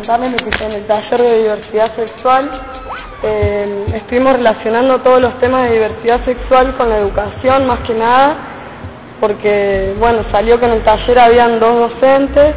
contarles lo que en el taller de diversidad sexual estuvimos relacionando todos los temas de diversidad sexual con la educación, más que nada, porque bueno, salió que en el taller habían 2 docentes,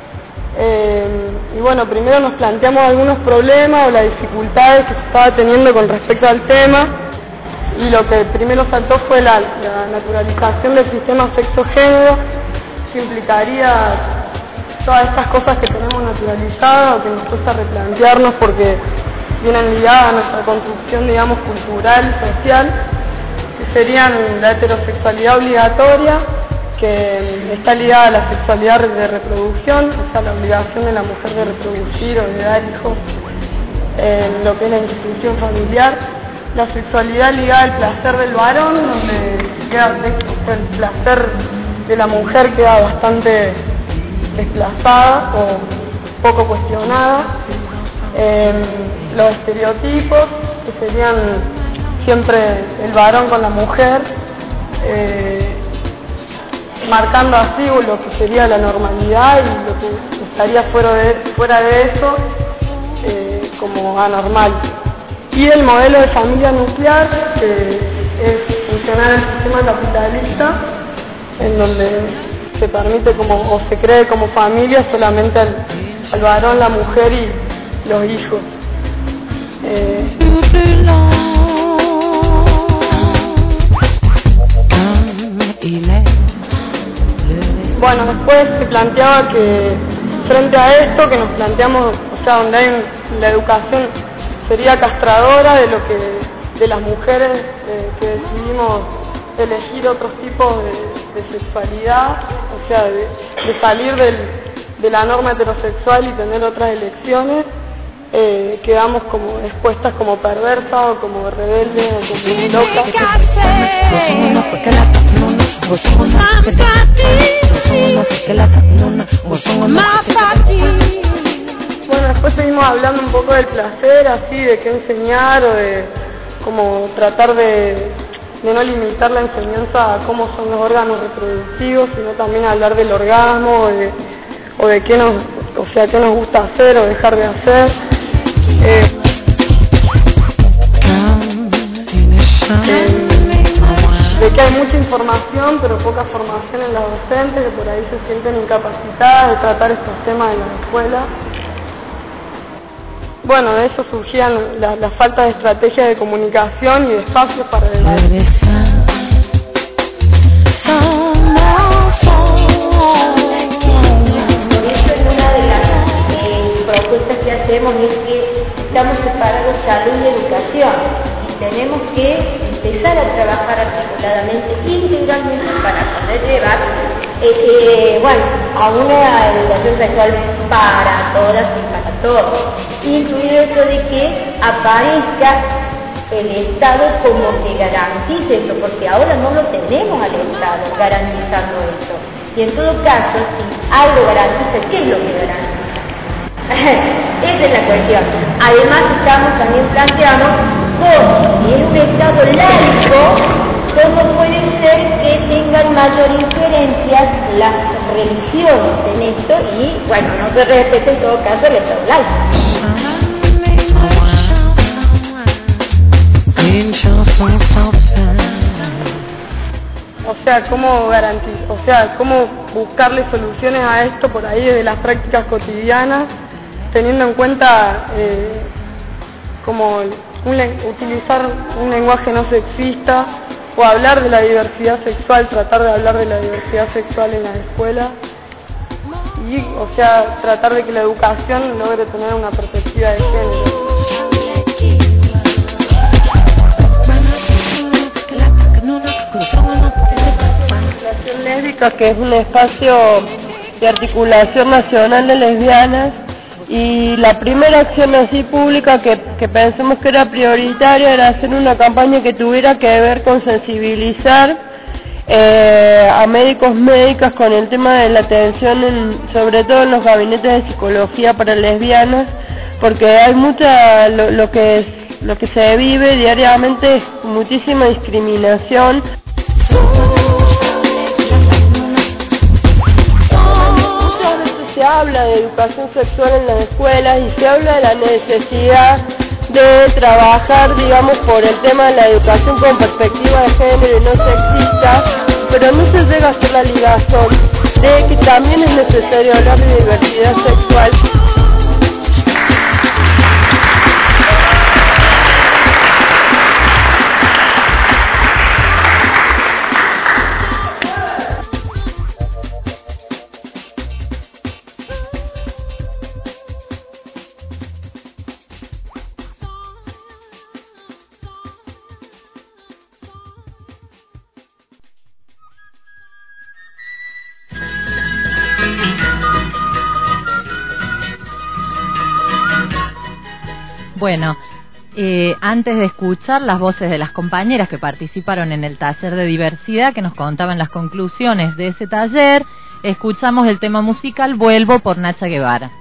y bueno, primero nos planteamos algunos problemas o las dificultades que se estaba teniendo con respecto al tema, y lo que primero saltó fue la naturalización del sistema sexo-género, que implicaría todas estas cosas que tenemos naturalizadas o que nos cuesta replantearnos porque vienen ligadas a nuestra construcción, digamos, cultural, social, que serían la heterosexualidad obligatoria, que está ligada a la sexualidad de reproducción, o sea, la obligación de la mujer de reproducir o de dar hijos en lo que es la institución familiar, la sexualidad ligada al placer del varón, donde queda el placer de la mujer queda bastante desplazada o poco cuestionada, los estereotipos, que serían siempre el varón con la mujer, marcando así lo que sería la normalidad y lo que estaría fuera de eso como anormal. Y el modelo de familia nuclear, que es funcionar el sistema capitalista, en donde se permite o se cree como familia solamente al varón, la mujer y los hijos. Bueno, después se planteaba que frente a esto que nos planteamos, o sea, donde hay la educación sería castradora de las mujeres que decidimos elegir otros tipos de sexualidad, o sea, de salir de la norma heterosexual y tener otras elecciones, quedamos como expuestas como perversas o como rebeldes o como locas. Bueno, después seguimos hablando un poco del placer, así, de qué enseñar o de como tratar de no limitar la enseñanza a cómo son los órganos reproductivos, sino también hablar del orgasmo o de qué nos gusta hacer o dejar de hacer. De que hay mucha información pero poca formación en las docentes, que por ahí se sienten incapacitadas de tratar estos temas en la escuela. Bueno, de eso surgían la falta de estrategias de comunicación y de espacios para debatir. Una de las propuestas que hacemos es que estamos separados salud y educación y tenemos que empezar a trabajar articuladamente, integralmente, para poder llevar a una educación sexual para todas y para todos, incluido eso de que aparezca el Estado como que garantice eso, porque ahora no lo tenemos al Estado garantizando eso, y en todo caso, si algo garantiza, ¿qué es lo que garantiza? Esa es la cuestión. Además estamos también planteando cómo, si es un Estado laico, cómo puede ser que tengan mayor injerencia las religiones en esto y, bueno, no se respete en todo caso el Estado laico. Cómo buscarle soluciones a esto por ahí desde las prácticas cotidianas, teniendo en cuenta utilizar un lenguaje no sexista o hablar de la diversidad sexual, tratar de hablar de la diversidad sexual en la escuela y, tratar de que la educación logre tener una perspectiva de género. Lésbica, que es un espacio de articulación nacional de lesbianas, y la primera acción así pública que pensamos que era prioritaria era hacer una campaña que tuviera que ver con sensibilizar a médicas con el tema de la atención sobre todo en los gabinetes de psicología para lesbianas, porque hay lo que se vive diariamente es muchísima discriminación. Se habla de educación educación sexual en las escuelas y se habla de la necesidad de trabajar, digamos, por el tema de la educación con perspectiva de género y no sexista, pero no se llega a hacer la ligación de que también es necesario hablar de diversidad sexual. Bueno, antes de escuchar las voces de las compañeras que participaron en el taller de diversidad, que nos contaban las conclusiones de ese taller, escuchamos el tema musical Vuelvo por Nacha Guevara.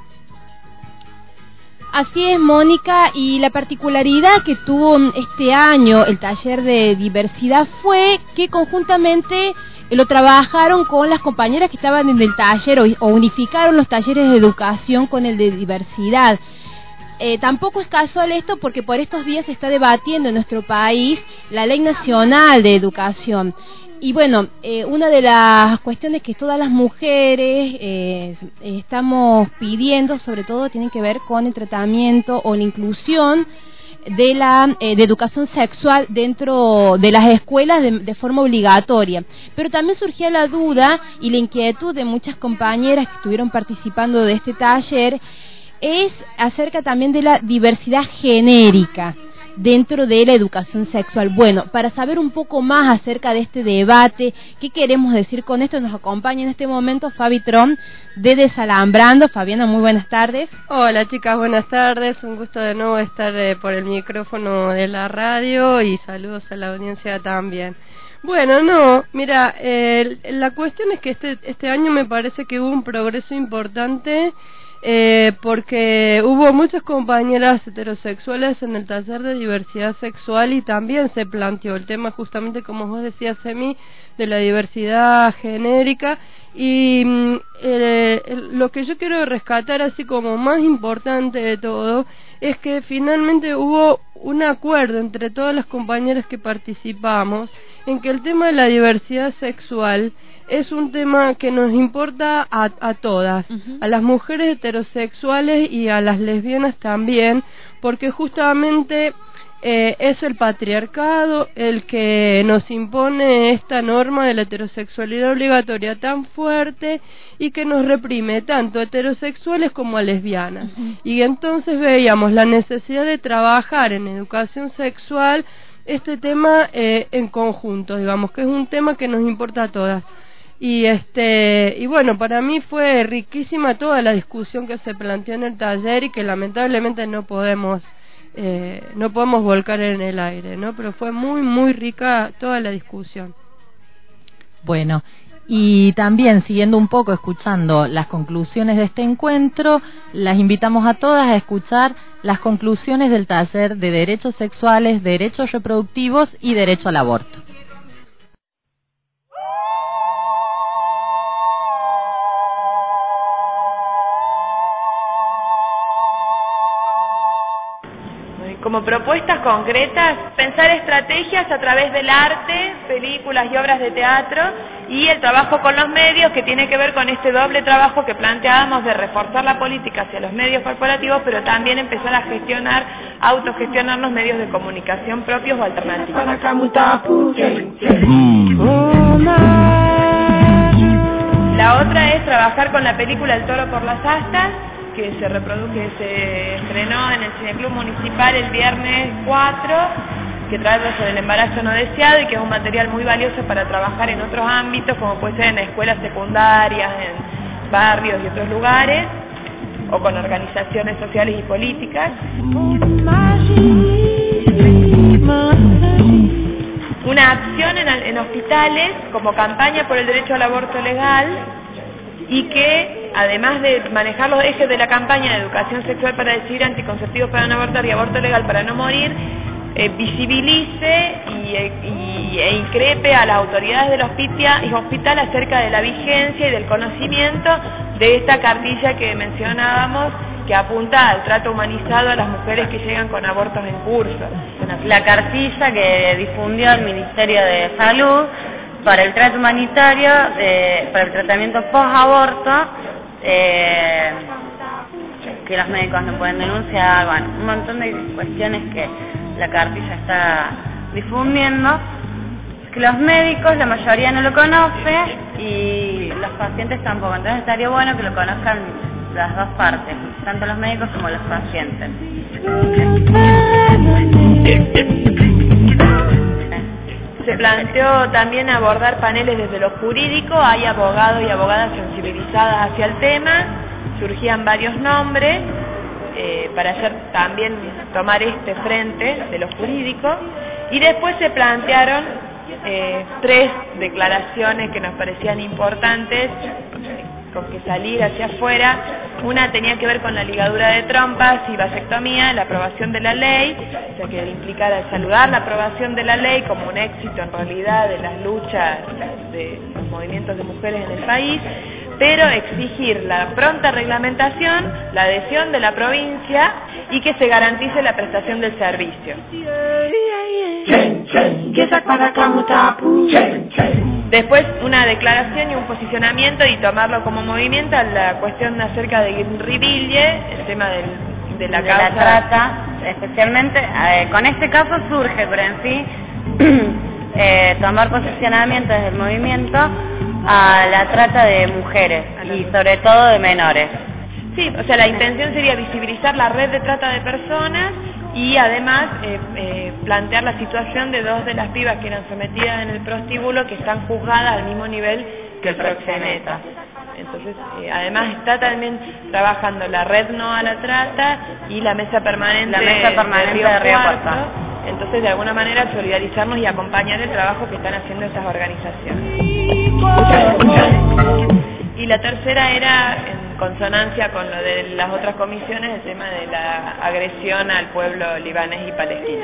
Así es, Mónica, y la particularidad que tuvo este año el taller de diversidad fue que conjuntamente lo trabajaron con las compañeras que estaban en el taller o unificaron los talleres de educación con el de diversidad. Tampoco es casual esto porque por estos días se está debatiendo en nuestro país la Ley Nacional de Educación. Y bueno, una de las cuestiones que todas las mujeres estamos pidiendo, sobre todo, tiene que ver con el tratamiento o la inclusión de la de educación sexual dentro de las escuelas de forma obligatoria. Pero también surgía la duda y la inquietud de muchas compañeras que estuvieron participando de este taller, es acerca también de la diversidad genérica dentro de la educación sexual. Bueno, para saber un poco más acerca de este debate, qué queremos decir con esto, nos acompaña en este momento Fabi Tron de Desalambrando. Fabiana, muy buenas tardes. Hola chicas, buenas tardes, un gusto de nuevo estar por el micrófono de la radio y saludos a la audiencia también. Bueno, no, mira, la cuestión es que este año me parece que hubo un progreso importante, porque hubo muchas compañeras heterosexuales en el taller de diversidad sexual y también se planteó el tema, justamente como vos decías, Emi, de la diversidad genérica. Y lo que yo quiero rescatar así como más importante de todo es que finalmente hubo un acuerdo entre todas las compañeras que participamos en que el tema de la diversidad sexual es un tema que nos importa a todas, a las mujeres heterosexuales y a las lesbianas también, porque justamente es el patriarcado el que nos impone esta norma de la heterosexualidad obligatoria tan fuerte y que nos reprime tanto a heterosexuales como a lesbianas. Y entonces veíamos la necesidad de trabajar en educación sexual este tema en conjunto, digamos, que es un tema que nos importa a todas. Y bueno, para mí fue riquísima toda la discusión que se planteó en el taller y que lamentablemente no podemos volcar en el aire, ¿no? Pero fue muy, muy rica toda la discusión. Bueno, y también siguiendo un poco, escuchando las conclusiones de este encuentro, las invitamos a todas a escuchar las conclusiones del taller de derechos sexuales, derechos reproductivos y derecho al aborto. Como propuestas concretas, pensar estrategias a través del arte, películas y obras de teatro y el trabajo con los medios, que tiene que ver con este doble trabajo que planteábamos de reforzar la política hacia los medios corporativos, pero también empezar a autogestionar los medios de comunicación propios o alternativos. La otra es trabajar con la película El toro por las astas, que se estrenó en el Cineclub Municipal el viernes 4, que trata sobre el embarazo no deseado y que es un material muy valioso para trabajar en otros ámbitos, como puede ser en escuelas secundarias, en barrios y otros lugares, o con organizaciones sociales y políticas. Una acción en hospitales como campaña por el derecho al aborto legal, y que además de manejar los ejes de la campaña de educación sexual para decidir, anticonceptivos para no abortar y aborto legal para no morir, visibilice e increpe a las autoridades del hospital acerca de la vigencia y del conocimiento de esta cartilla que mencionábamos, que apunta al trato humanizado a las mujeres que llegan con abortos en curso. La cartilla que difundió el Ministerio de Salud para el trato humanitario, para el tratamiento post-aborto, que los médicos no pueden denunciar, bueno, un montón de cuestiones que la cartilla está difundiendo, que los médicos, la mayoría no lo conoce y los pacientes tampoco, entonces estaría bueno que lo conozcan las dos partes, tanto los médicos como los pacientes. Se planteó también abordar paneles desde lo jurídico, hay abogados y abogadas sensibilizadas hacia el tema, surgían varios nombres para también tomar este frente de lo jurídico, y después se plantearon 3 declaraciones que nos parecían importantes con que salir hacia afuera. Una tenía que ver con la ligadura de trompas y vasectomía, la aprobación de la ley, o sea que implicara saludar la aprobación de la ley como un éxito en realidad de las luchas de los movimientos de mujeres en el país, pero exigir la pronta reglamentación, la adhesión de la provincia y que se garantice la prestación del servicio. Después una declaración y un posicionamiento y tomarlo como movimiento a la cuestión acerca de Riville, el tema de la causa. La trata, especialmente, con este caso surge, pero en sí, tomar posicionamiento desde el movimiento a la trata de mujeres y sobre todo de menores. Sí, o sea, la intención sería visibilizar la red de trata de personas y además plantear la situación de 2 de las pibas que eran sometidas en el prostíbulo que están juzgadas al mismo nivel que el proxeneta. Entonces, además está también trabajando la red No a la Trata y la mesa permanente, de Río Cuarto. Entonces, de alguna manera, solidarizarnos y acompañar el trabajo que están haciendo estas organizaciones. Y la tercera era, en consonancia con lo de las otras comisiones, el tema de la agresión al pueblo libanés y palestino.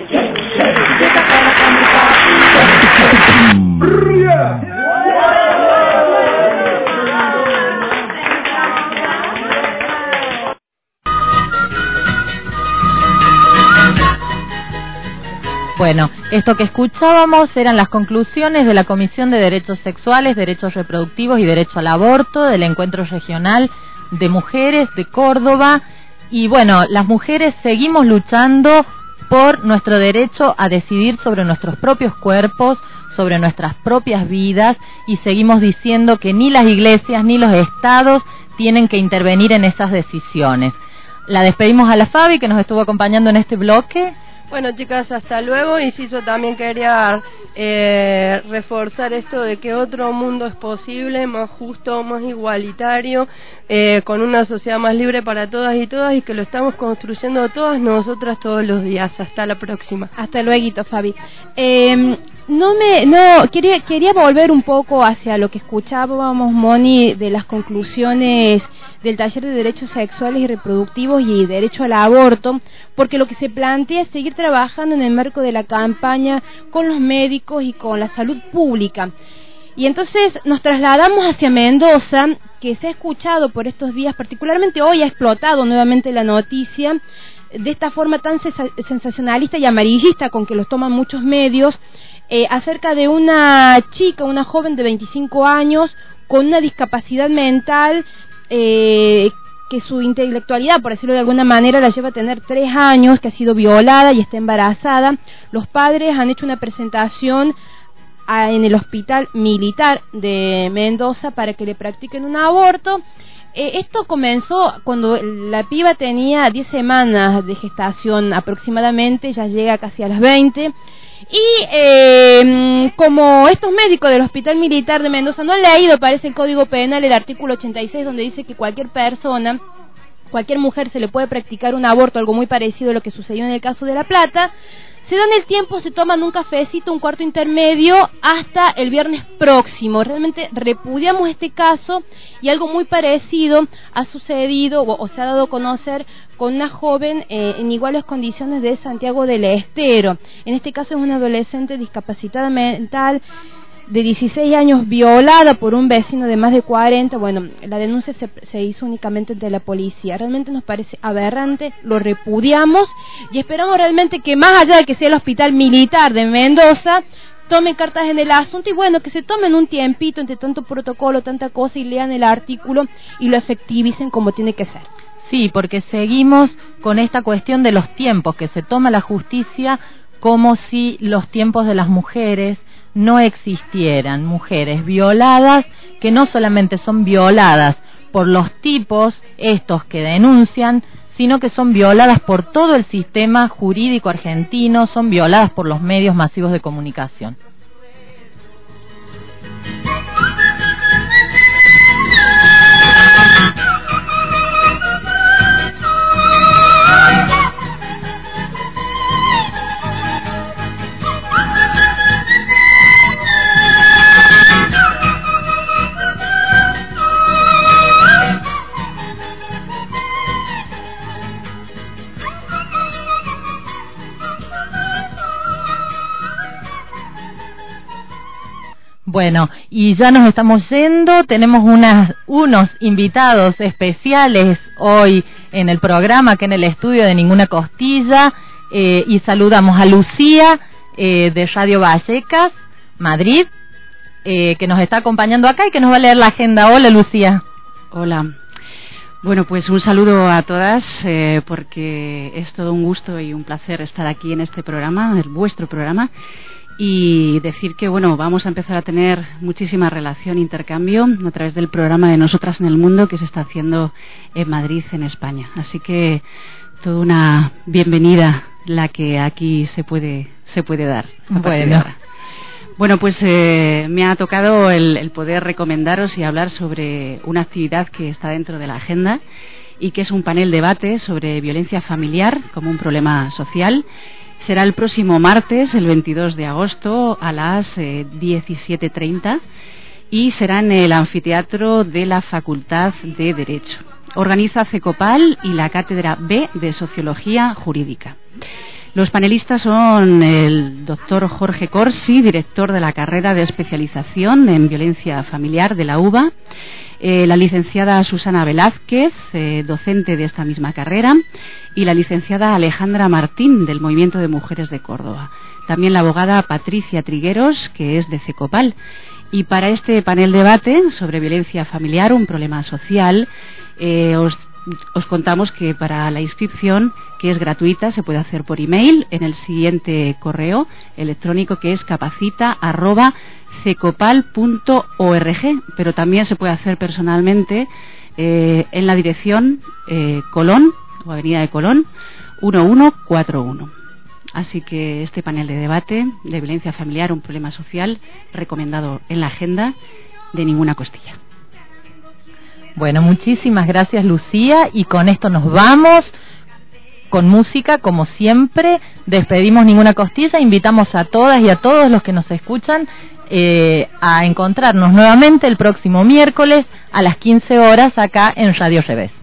Bueno, esto que escuchábamos eran las conclusiones de la Comisión de Derechos Sexuales, Derechos Reproductivos y Derecho al Aborto del Encuentro Regional de Mujeres de Córdoba. Y bueno, las mujeres seguimos luchando por nuestro derecho a decidir sobre nuestros propios cuerpos, sobre nuestras propias vidas, y seguimos diciendo que ni las iglesias ni los estados tienen que intervenir en esas decisiones. La despedimos a la Fabi, que nos estuvo acompañando en este bloque. Bueno, chicas, hasta luego. Y sí, yo también quería reforzar esto de que otro mundo es posible, más justo, más igualitario, con una sociedad más libre para todas y todas, y que lo estamos construyendo todas nosotras todos los días. Hasta la próxima. Hasta luego, Fabi. Quería volver un poco hacia lo que escuchábamos, Moni, de las conclusiones del taller de derechos sexuales y reproductivos y derecho al aborto, porque lo que se plantea es seguir trabajando en el marco de la campaña con los médicos y con la salud pública. Y entonces nos trasladamos hacia Mendoza, que se ha escuchado por estos días, particularmente hoy ha explotado nuevamente la noticia, de esta forma tan sensacionalista y amarillista con que los toman muchos medios, acerca de una chica, una joven de 25 años, con una discapacidad mental, que su intelectualidad, por decirlo de alguna manera, la lleva a tener 3 años, que ha sido violada y está embarazada. Los padres han hecho una presentación en el Hospital Militar de Mendoza para que le practiquen un aborto. Esto comenzó cuando la piba tenía 10 semanas de gestación aproximadamente, ya llega casi a las 20. Y como estos médicos del Hospital Militar de Mendoza no han leído, parece, el Código Penal, el artículo 86, donde dice que cualquier persona, cualquier mujer se le puede practicar un aborto, algo muy parecido a lo que sucedió en el caso de La Plata, se dan el tiempo, se toman un cafecito, un cuarto intermedio hasta el viernes próximo. Realmente repudiamos este caso, y algo muy parecido ha sucedido o se ha dado a conocer con una joven en iguales condiciones de Santiago del Estero. En este caso es una adolescente discapacitada mental de 16 años, violada por un vecino de más de 40. Bueno, la denuncia se hizo únicamente ante la policía. Realmente nos parece aberrante, lo repudiamos, y esperamos realmente que, más allá de que sea el Hospital Militar de Mendoza, tomen cartas en el asunto, y bueno, que se tomen un tiempito entre tanto protocolo, tanta cosa, y lean el artículo y lo efectivicen como tiene que ser. Sí, porque seguimos con esta cuestión de los tiempos, que se toma la justicia como si los tiempos de las mujeres no existieran. Mujeres violadas, que no solamente son violadas por los tipos estos que denuncian, sino que son violadas por todo el sistema jurídico argentino, son violadas por los medios masivos de comunicación. Bueno, y ya nos estamos yendo, tenemos unos invitados especiales hoy en el programa, que en el estudio de Ninguna Costilla, y saludamos a Lucía de Radio Vallecas, Madrid, que nos está acompañando acá y que nos va a leer la agenda. Hola, Lucía. Hola. Bueno, pues un saludo a todas, porque es todo un gusto y un placer estar aquí en este programa, en vuestro programa. Y decir que, bueno, vamos a empezar a tener muchísima relación, intercambio a través del programa de Nosotras en el Mundo, que se está haciendo en Madrid, en España. Así que toda una bienvenida la que aquí se puede dar. Bueno, pues me ha tocado el poder recomendaros y hablar sobre una actividad que está dentro de la agenda, y que es un panel debate sobre violencia familiar como un problema social. Será el próximo martes, el 22 de agosto, a las 17:30, y será en el anfiteatro de la Facultad de Derecho. Organiza CECOPAL y la Cátedra B de Sociología Jurídica. Los panelistas son el doctor Jorge Corsi, director de la carrera de especialización en violencia familiar de la UBA, la licenciada Susana Velázquez, docente de esta misma carrera, y la licenciada Alejandra Martín, del Movimiento de Mujeres de Córdoba. También la abogada Patricia Trigueros, que es de CECOPAL. Y para este panel debate sobre violencia familiar, un problema social, os contamos que para la inscripción, que es gratuita, se puede hacer por email en el siguiente correo electrónico, que es capacita@cecopal.org, pero también se puede hacer personalmente en la dirección Colón, o Avenida de Colón, 1141. Así que este panel de debate de violencia familiar, un problema social, recomendado en la agenda de Ninguna Costilla. Bueno, muchísimas gracias, Lucía, y con esto nos vamos con música, como siempre. Despedimos Ninguna Costilla, invitamos a todas y a todos los que nos escuchan a encontrarnos nuevamente el próximo miércoles a las 15 horas acá en Radio Revés.